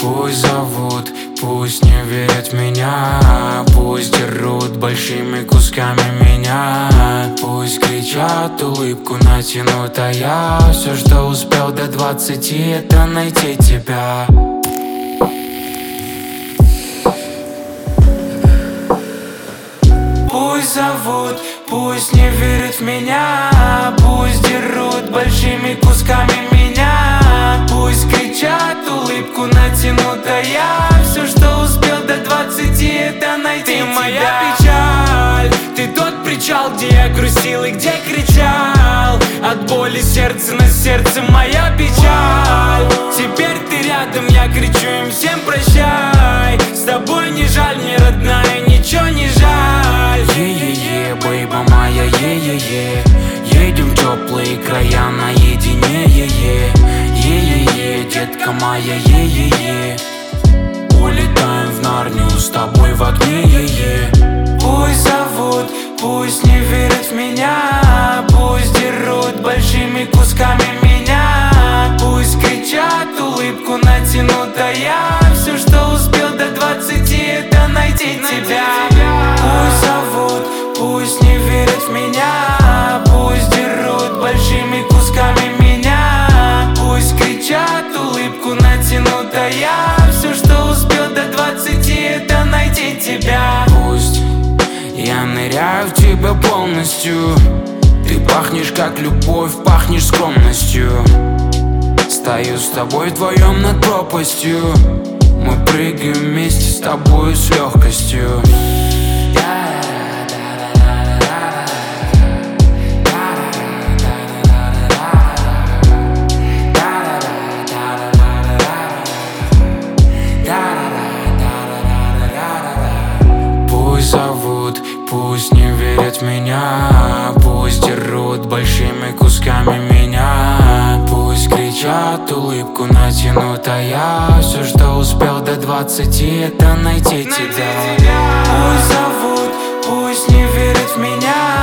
Пусть зовут, пусть не верят в меня, пусть дерут большими кусками меня, пусть кричат, улыбку натянут, а я все, что успел до 20, это найти тебя. Пусть зовут, пусть не верят в меня, пусть дерут большими кусками меня, пусть кричат, улыбку натянут, а я все, что успел до 20, это найти тебя. Ты моя печаль, ты тот причал, где я грустил и где кричал. От боли сердце на сердце моя печаль. Теперь ты рядом, я кричу им всем прощай. С тобой не жаль мне, родная, ничего не жаль. Е-е-е, бейба моя, е-е-е. Едем в теплые края наедине, е-е. Е-е-е, детка моя, е-е-е. Улетаем в Нарнию с тобой в огне, е-е. Пусть зовут, пусть не верят в меня, пусть дерут большими кусками меня, пусть кричат, улыбку натянут, а я все, что успел до 20, это найти тебя. Пусть зовут, пусть не верят в меня, пусть дерут большими кусками меня, пусть кричат, улыбку натянут, а я все, что успел до 20, это найти тебя. Пусть я ныряю в тебя полностью, ты пахнешь как любовь, пахнешь скромностью. Стою с тобой вдвоем над пропастью, мы прыгаем вместе с тобой с легкостью. Пусть зовут, пусть не верят в меня, пусть дерут большими кусками меня, пусть кричат, улыбку натянут, а я все, что успел до 20, это найти тебя. Пусть зовут, пусть не верят в меня,